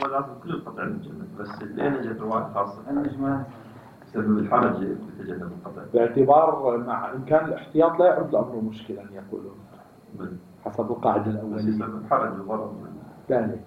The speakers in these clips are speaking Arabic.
لازم كل القطع المجند، بس لين اجت رواية خاصة بسبب الحرج يتجنب القطع. باعتبار مع إمكان الاحتياط لا يعد الأمر مشكلا يقولون حسب القاعدة الأولية. بسبب الحرج وضرر ثاني.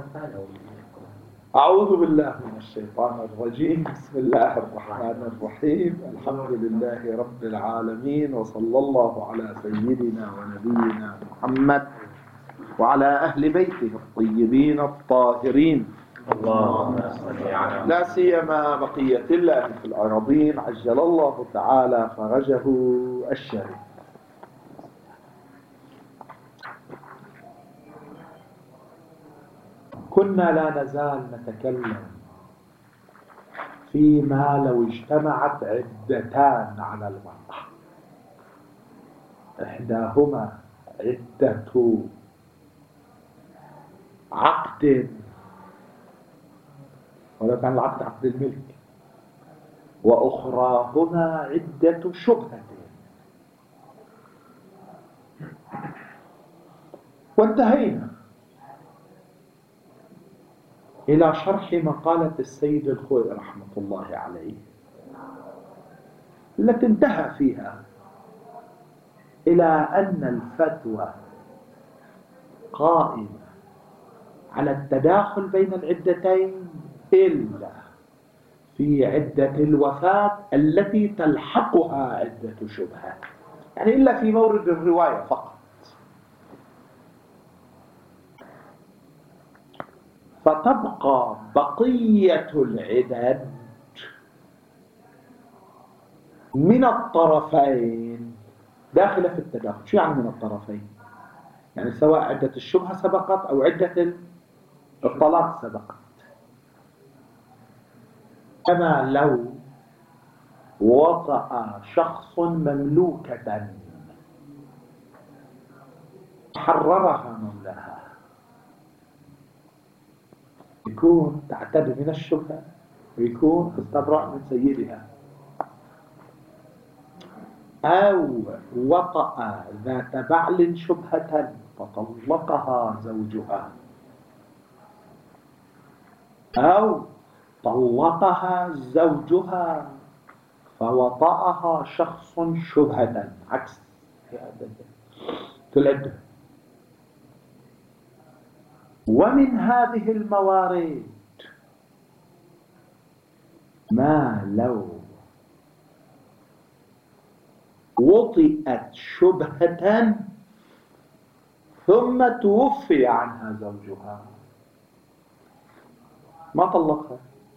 أعوذ بالله من الشيطان الرجيم. بسم الله الرحمن الرحيم. الحمد لله رب العالمين، وصلى الله على سيدنا ونبينا محمد وعلى أهل بيته الطيبين الطاهرين، اللهم صل على لا سيما بقية الله في الأراضين عجل الله تعالى فرجه الشريف. كنا لا نزال نتكلم فيما لو اجتمعت عدتان على المرأة، إحداهما عدة عقد، ولو كان العقد عقد الملك، وأخراهما عدة شبهة. وانتهينا إلى شرح مقالة السيد الخوئي رحمة الله عليه، التي انتهى فيها إلى أن الفتوى قائمة على التداخل بين العدتين إلا في عدة الوفاة التي تلحقها عدة شبهة، يعني إلا في مورد الرواية فقط. فتبقى بقية العدد من الطرفين داخلة في التداخل. شو يعني من الطرفين؟ يعني سواء عدة الشبهة سبقت أو عدة الطلاق سبقت. كما لو وطأ شخص مملوكة حررها مولاها، يكون تعتد من الشبهة ويكون استبرأ من سيدها. أو وطأ ذات بعل شبهة فطلقها زوجها، أو طلقها زوجها فوطأها شخص شبهة، عكس العدة. ومن هذه الموارد ما لو وطئت شبهة ثم توفي عنها زوجها، ما طلقها،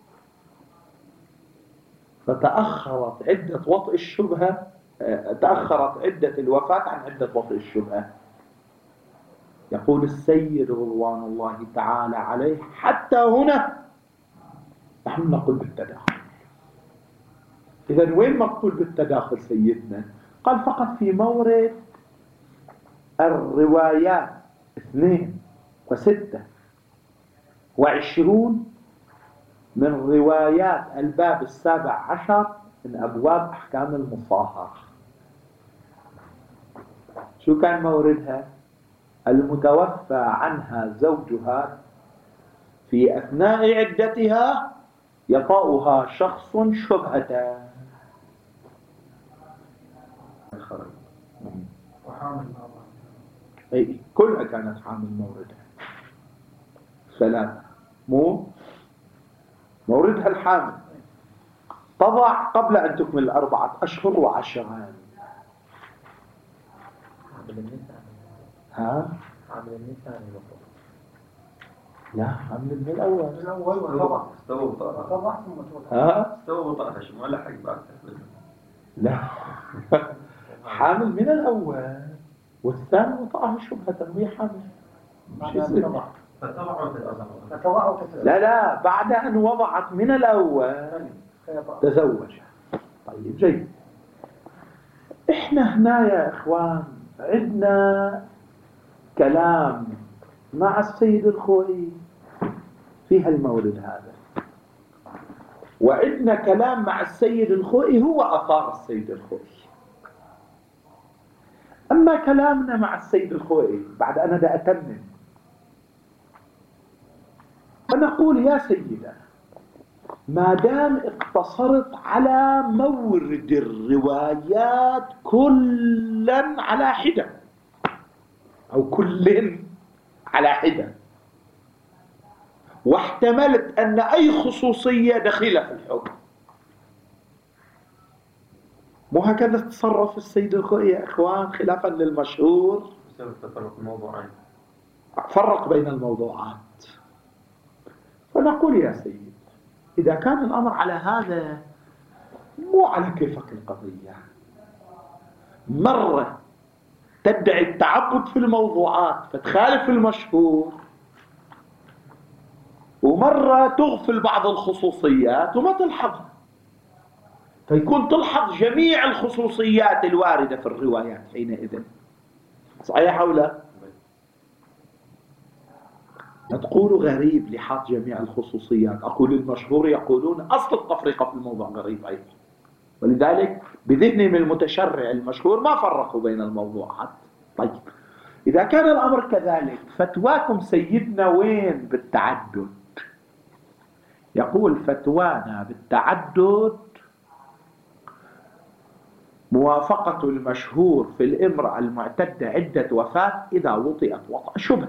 فتأخرت عدة وطئ الشبهة، تأخرت عدة الوفاة عن عدة وطئ الشبهة. يقول السيد رضوان الله تعالى عليه حتى هنا نحن نقول بالتداخل. إذن وين مقتول بالتداخل سيدنا؟ قال فقط في مورد الروايات 26 من روايات الباب 17 من أبواب أحكام المصاهرة. شو كان موردها؟ المتوفى عنها زوجها في أثناء عدتها يطأها شخص شبهة. وحامل أي كلها كانت حامل موردها 3، مو موردها الحامل تضع قبل أن تكمل 4 أشهر و10. ها؟ عامل النساء لا، حامل من الأول. استوى وطأها شو ما لحق بعد. لا حامل من الأول، والثاني وطأها شبهة وهي حامل. لا بعد أن وضعت من الأول تزوج. طيب جيد. إحنا هنا يا إخوان عندنا كلام مع السيد الخوئي في هالمورد هذا، وعندنا كلام مع السيد الخوئي هو أثار السيد الخوئي. أما كلامنا مع السيد الخوئي بعد أنا دا أتمم، فنقول يا سيدنا ما دام اقتصرت على مورد الروايات كلا على حدة أو كل على حدة، واحتملت أن أي خصوصية دخيلة في الحكم، مو هكذا تصرف السيد الخوئي يا إخوان خلافا للمشهور؟ بسبب تفرق الموضوعين فرق بين الموضوعات. فنقول يا سيد إذا كان الأمر على هذا مو على كيفك القضية، مرة تدعي التعبد في الموضوعات فتخالف المشهور، ومرة تغفل بعض الخصوصيات وما تلحظها، فيكون تلحظ جميع الخصوصيات الواردة في الروايات حينئذ. صحيح أو لا؟ لا تقولوا غريب لحاط جميع الخصوصيات، أقول المشهور يقولون أصل التفرقة في الموضوع غريب أيضا، ولذلك بذهنهم المتشرع المشهور ما فرقوا بين الموضوعات. طيب إذا كان الأمر كذلك فتواكم سيدنا وين بالتعدد؟ يقول فتوانا بالتعدد موافقة المشهور في الامرأة المعتدة عدة وفاة إذا وطئت وطأ شبهة.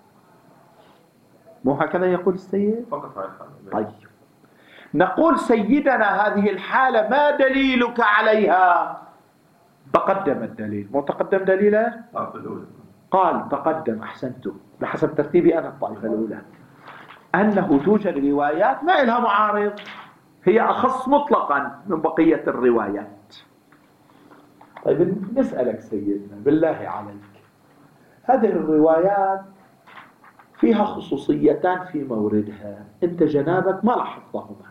مو هكذا يقول السيد؟ فقط على الحالة. طيب نقول سيدنا هذه الحالة ما دليلك عليها؟ تقدم الدليل. مو تقدم دليله؟ قال تقدم، أحسنتم، بحسب ترتيبي أنا الطائفة الأولى، أنه توجد روايات ما إلها معارض، هي أخص مطلقا من بقية الروايات. طيب نسألك سيدنا بالله عليك، هذه الروايات فيها خصوصيتان في موردها، أنت جنابك ما لاحظتهما،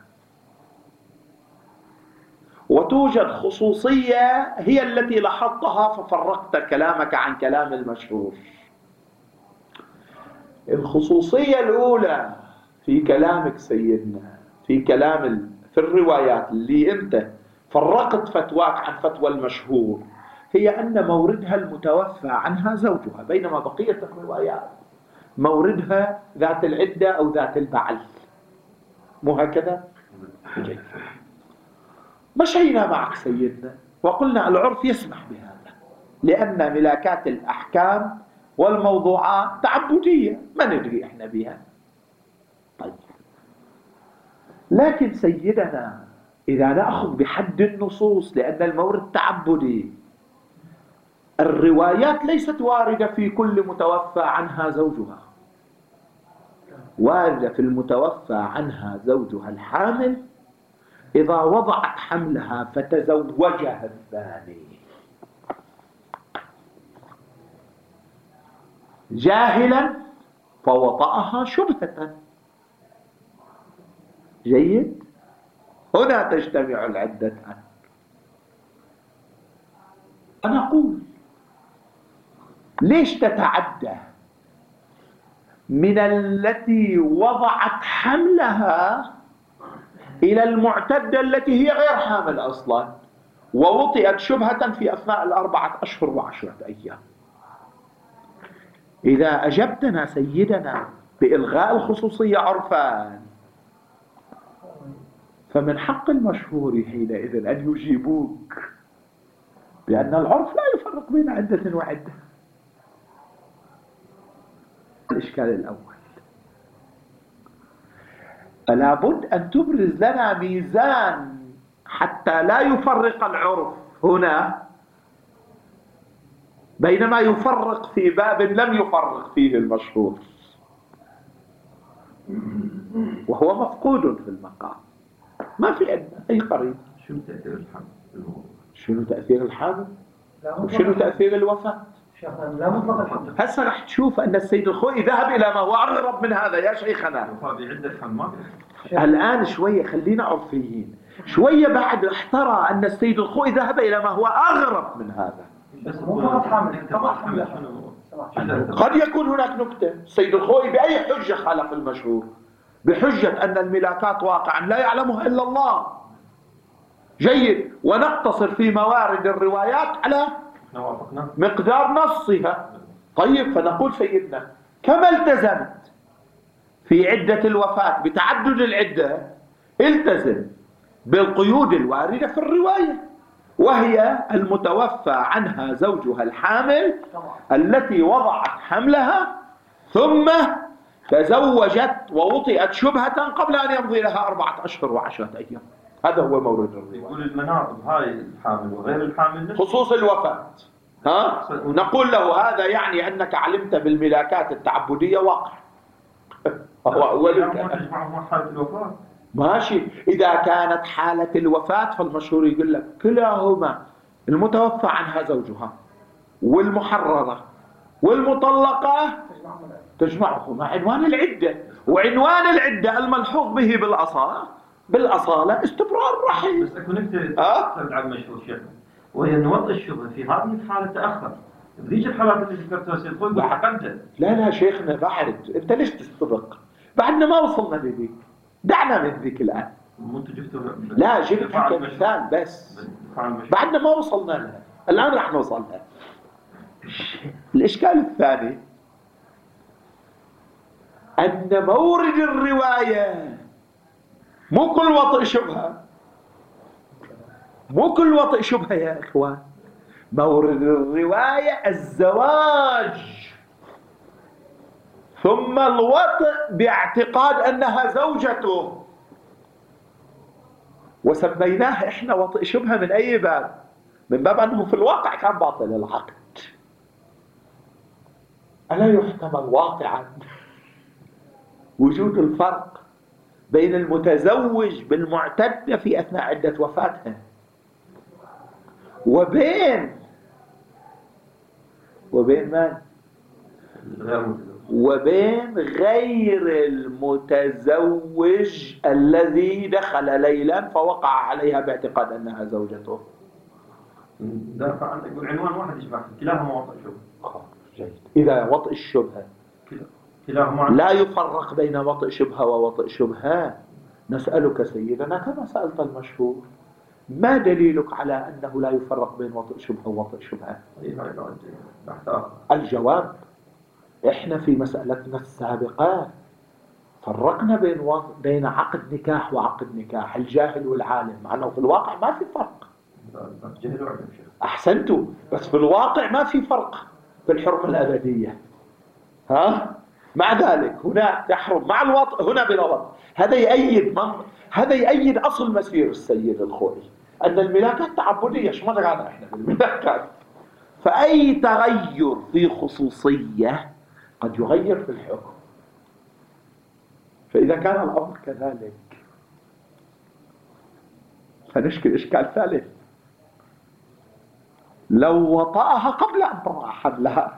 وتوجد خصوصية هي التي لاحظتها ففرقت كلامك عن كلام المشهور. الخصوصية الأولى في كلامك سيدنا في الروايات اللي أنت فرقت فتواك عن فتوى المشهور، هي أن موردها المتوفى عنها زوجها، بينما بقية الروايات موردها ذات العدة أو ذات البعل. مو هكذا؟ جيد. مشينا معك سيدنا وقلنا العرف يسمح بهذا، لأن ملاكات الأحكام والموضوعات تعبدية ما ندري احنا بها. طيب لكن سيدنا إذا نأخذ بحد النصوص، لأن المورد تعبدي، الروايات ليست واردة في كل متوفى عنها زوجها، واردة في المتوفى عنها زوجها الحامل إذا وضعت حملها فتزوجها الثاني جاهلا فوطأها شبهة. جيد؟ هنا تجتمع العدتان. أنا أقول ليش تتعدى من التي وضعت حملها إلى المعتدة التي هي غير حامل أصلا ووطئت شبهة في أثناء 4 أشهر و10 أيام؟ إذا أجبتنا سيدنا بإلغاء الخصوصية عرفان، فمن حق المشهور حينئذ أن يجيبوك بأن العرف لا يفرق بين عدة وعدة. الإشكال الأول، فلا بد أن تبرز لنا ميزان حتى لا يفرق العرف هنا بينما يفرق في باب لم يفرق فيه المشهور، وهو مفقود في المقام. ما في عندنا أي قريب. شنو تأثير الحمل؟ شنو تأثير الحمل؟ وشنو تأثير الوفاة؟ لا مطلق الحمل. هسه راح تشوف أن السيد الخوئي ذهب إلى ما هو أغرب من هذا يا شيخنا. هذه عدة حمل. الآن شوية خلينا عرفيين، شوية بعد احترى أن السيد الخوئي ذهب إلى ما هو أغرب من هذا. قد يكون هناك نكتة، السيد الخوئي بأي حجة خالف المشهور؟ بحجة أن الملاكات واقعا لا يعلمها إلا الله. جيد، ونقتصر في موارد الروايات على مقدار نصها. طيب فنقول سيدنا كما التزمت في عدة الوفاة بتعدد العدة التزم بالقيود الواردة في الرواية، وهي المتوفى عنها زوجها الحامل التي وضعت حملها ثم تزوجت ووطئت شبهة قبل أن يمضي لها 4 أشهر و10 أيام. هذا هو مورد الرواية. يقول المناطب هاي الحامل وغير الحامل خصوص الوفاة. نقول له هذا يعني أنك علمت بالملاكات التعبدية واقع. حالة الوفاة ماشي. إذا كانت حالة الوفاة فالمشهور يقول لك كلاهما المتوفى عنها زوجها والمحررة والمطلقة تجمعهما عنوان العدة، وعنوان العدة الملحوظ به بالأصالة استبرار الرحيل. بس أكون أكثر عن مشهور شيخنا، وهي أن وضع الشبهة في هذه الحالة تأخر. بذيك الحالات اللي ذكرتها سيد خوي حقنتها. لا شيخنا بعد، أنت ليش تستبق؟ بعدنا ما وصلنا لذيك، دعنا من ذيك الآن. لا جبت كمثال بس، بعدنا ما وصلنا لها، الآن راح نوصل لها. الإشكال الثاني أن مورد الرواية مو كل وطئ شبهة، مو كل وطئ شبهة يا إخوان. مورد الرواية الزواج ثم الوطئ باعتقاد أنها زوجته، وسميناه إحنا وطئ شبهة من أي باب؟ من باب أنه في الواقع كان باطل العقد. ألا يحتمل واقعا وجود الفرق بين المتزوج بالمعتدة في أثناء عدة وفاتها وبين من؟ وبين غير المتزوج الذي دخل ليلا فوقع عليها باعتقاد أنها زوجته. دافع عنك يقول عنوان واحد يشبه كلاهما وطئ شبهة. جيد. إذا وطئ الشبهة لا يفرق بين وطئ شبهة ووطئ شبهة، نسألك سيدنا كما سألت المشهور، ما دليلك على أنه لا يفرق بين وطئ شبهة ووطئ شبهة؟ الجواب إحنا في مسألتنا السابقة فرقنا بين عقد نكاح وعقد نكاح، الجاهل والعالم، مع أنه في الواقع ما في فرق. أحسنتوا، بس في الواقع ما في فرق في الحرمة الأبدية. مع ذلك هنا تحرم مع الوطء، هنا بلا وطء. هذا يؤيد أصل مسير السيد الخوئي أن الملاكات تعبدية. شو ما قالنا إحنا بالملاكات؟ فأي تغير في خصوصية قد يغير في الحكم. فإذا كان الأمر كذلك فنشكل إشكال ثالث. لو وطأها قبل أن تضع حملها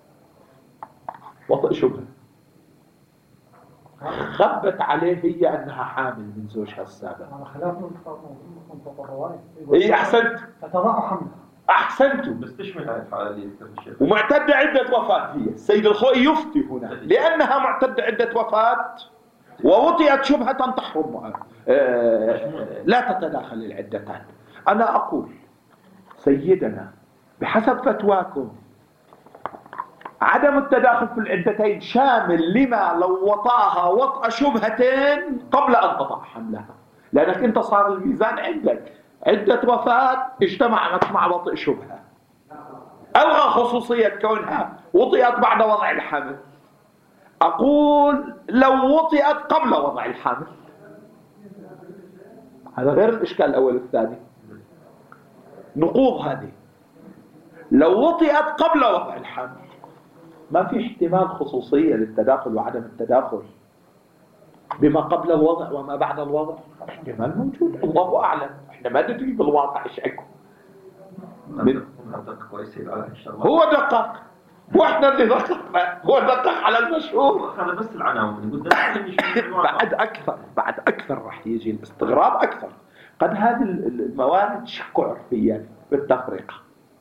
وطئ شبهة، خبت عليه هي أنها حامل من زوجها السابق. على خلاف منطق الرواية. إيه أحسنت. فتضع حملها. أحسنتوا. بس تشمل هذه الحالة اللي ذكر الشيخ. ومعتدة عدة وفاة هي. السيد الخوئي يفتي هنا لأنها معتدة عدة وفاة ووطئت شبهة تحرم لا تتداخل العدتان. أنا أقول سيدنا بحسب فتواكم عدم التداخل في العدتين شامل لما لو وطأها وطأ شبهتين قبل أن تضع حملها، لأنك أنت صار الميزان عندك عدة وفاة اجتمعت مع وطئ شبهة، ألغى خصوصية كونها وطئت بعد وضع الحمل. أقول لو وطئت قبل وضع الحمل، هذا غير الإشكال الأول والثاني، نقوض هذه. لو وطئت قبل وضع الحمل ما في احتمال خصوصية للتداخل وعدم التداخل بما قبل الوضع وما بعد الوضع. احتمال موجود، الله أعلم، احنا ما ندري بالواقع ايش عندكم. هو دقق واحنا اللي دققنا، هو دقق على المشهور. هذا بس العناوين. بعد أكثر راح يجي الاستغراب أكثر. قد هذه الموارد شك عرفيا بالتفرقة.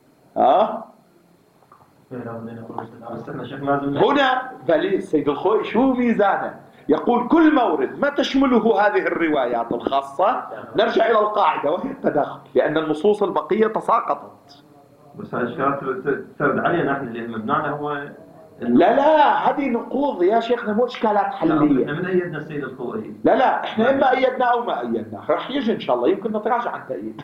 هنا بلي السيد الخوئي شو ميزانه؟ يقول كل مورد ما تشمله هذه الروايات الخاصة نرجع إلى القاعدة وهي التداخل، لأن النصوص البقية تساقطت. بس هالاشياء ترد علينا نحن اللي مبنانا هو لا لا، هذه نقوض يا شيخنا، مو إشكالات احنا حلية. من أيدنا السيد الخوئي. لا لا، احنا إما أيدنا أو ما أيدنا، رح يجي إن شاء الله، يمكن نتراجع عن تأييد.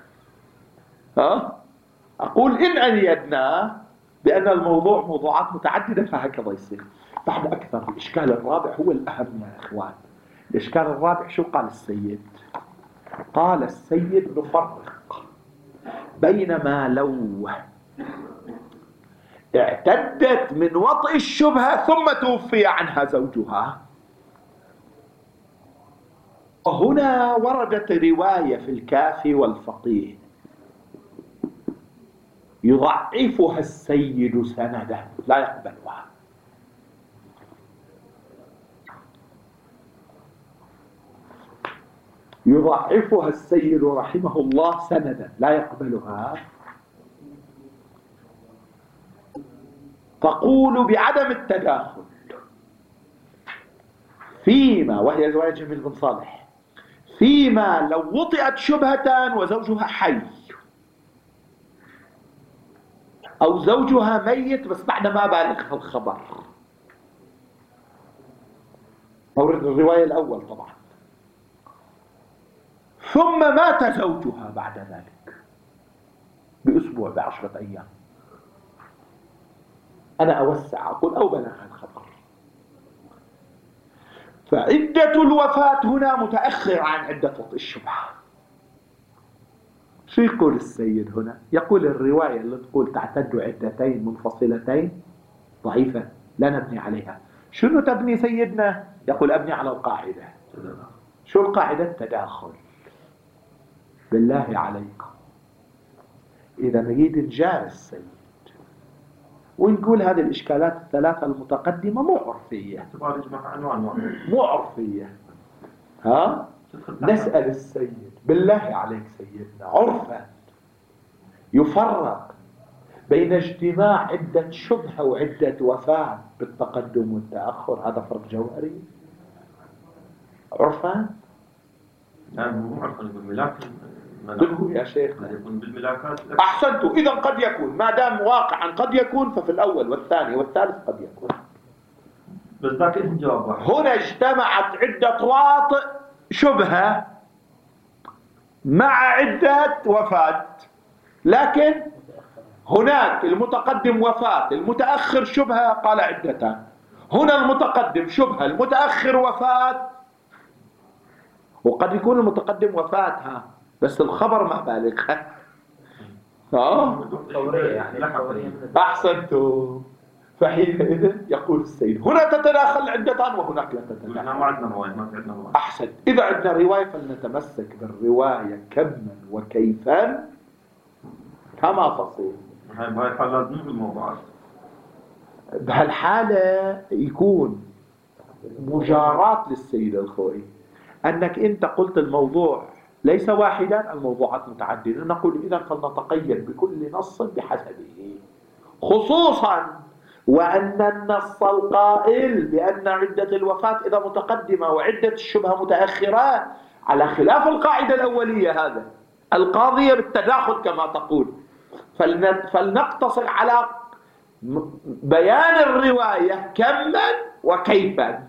ها؟ أقول إن أيدنا بأن الموضوع موضوعات متعددة فهكذا يصير. بعد أكثر، الإشكال الرابع هو الأهم يا إخوان. الإشكال الرابع شو قال السيد؟ قال السيد نفرق بينما لو اعتدت من وطئ الشبهة ثم توفي عنها زوجها. هنا وردت رواية في الكافي والفقيه يضعفها السيد سندا، لا يقبلها. يضعفها السيد رحمه الله سندا، لا يقبلها. تقول بعدم التداخل فيما، وهي زواج جميل بن صالح، فيما لو وطئت شبهة وزوجها حي أو زوجها ميت بس بعد ما بالغها الخبر. مورد الرواية الأول طبعا. ثم مات زوجها بعد ذلك بأسبوع ب10 أيام. أنا أوسع أقول أو بلغها الخبر. فعدة الوفاة هنا متأخر عن عدة وطئ الشبهة. شو يقول السيد هنا؟ يقول الرواية اللي تقول تعتد عدتين منفصلتين ضعيفة لا نبني عليها. شنو تبني سيدنا؟ يقول أبني على القاعدة. شو القاعدة؟ التداخل. بالله عليكم إذا نريد نجار السيد ونقول هذه الإشكالات الثلاثة المتقدمة مو عرفية، مو عرفية، ها؟ نسأل السيد بالله عليك سيدنا، عرفا يفرق بين اجتماع عدة شبهة وعدة وفاة بالتقدم والتأخر، هذا فرق جوهري عرفا؟ لا مو عرفا، بالملاك قله يا شيخ. يكون بالملاكات. أحسنتوا، إذا قد يكون، ما دام واقعا قد يكون ففي الأول والثاني والثالث قد يكون. بس ذاك اسم جواب واحد. هنا اجتمعت عدة واطئ شبهة مع عدة وفاة، لكن هناك المتقدم وفاة المتأخر شبهة قال عدتان، هنا المتقدم شبهة المتأخر وفاة، وقد يكون المتقدم وفاتها بس الخبر ما بالغ. أحسنتم. فحينئذ يقول السيد هنا تتداخل عدتان وهناك لا تتداخل. ما عندنا رواية، ما عندنا رواية. أحسن. إذا عندنا رواية فلنتمسك بالرواية كما وكيفا كما تصير. هاي الحالة لازم في الموضوعات. بهالحالة يكون مجاراة للسيد الخوئي أنك أنت قلت الموضوع ليس واحدا، الموضوعات متعددة، نقول إذا فلنتقيد بكل نص بحسبه، خصوصا وأن النص القائل بأن عدة الوفاة إذا متقدمة وعدة الشبهة متأخرة على خلاف القاعدة الأولية هذا القاضية بالتداخل كما تقول، فلنقتصر على بيان الرواية كما وكيفا.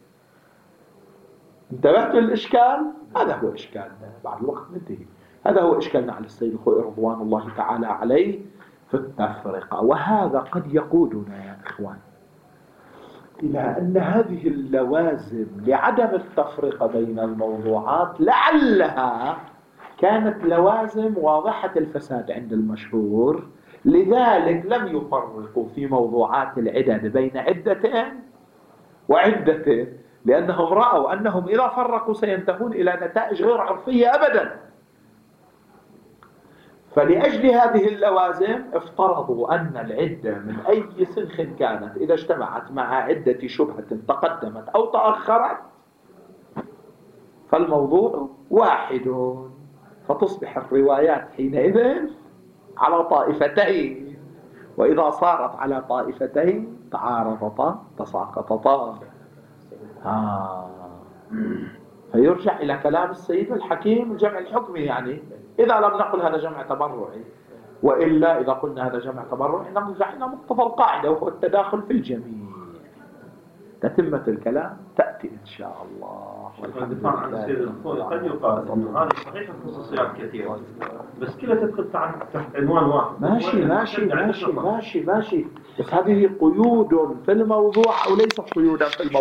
انتبهت للإشكال؟ هذا هو إشكالنا، بعد الوقت ننتهي. هذا هو إشكالنا على السيد الخوئي رضوان الله تعالى عليه في التفرقة. وهذا قد يقودنا يا إخوان إلى أن هذه اللوازم لعدم التفرقة بين الموضوعات لعلها كانت لوازم واضحة الفساد عند المشهور، لذلك لم يفرقوا في موضوعات العدد بين عدتين وعدتين، لأنهم رأوا أنهم إذا فرقوا سينتهون إلى نتائج غير عرفية أبدا. فلأجل هذه اللوازم افترضوا أن العدة من أي سنخ كانت إذا اجتمعت مع عدة شبهة تقدمت أو تأخرت فالموضوع واحد، فتصبح الروايات حينئذ على طائفتين، وإذا صارت على طائفتين تعارضتا تساقطتا. فيرجع إلى كلام السيد الحكيم الجمع الحكمي، يعني إذا لم نقل هذا جمع تبرعي وإلا إذا قلنا هذا جمع تبرع نقف عند مقتضى القاعدة وهو التداخل في الجميع. تتمة الكلام تأتي إن شاء الله. الدفاع عن السيد الخوي قد يقال أنه هذه صحيح خصوصيات كثيرة بس كلها تدخل تحت عنوان واحد. ماشي. بس هذه قيود في الموضوع أو ليست قيودا في الموضوع.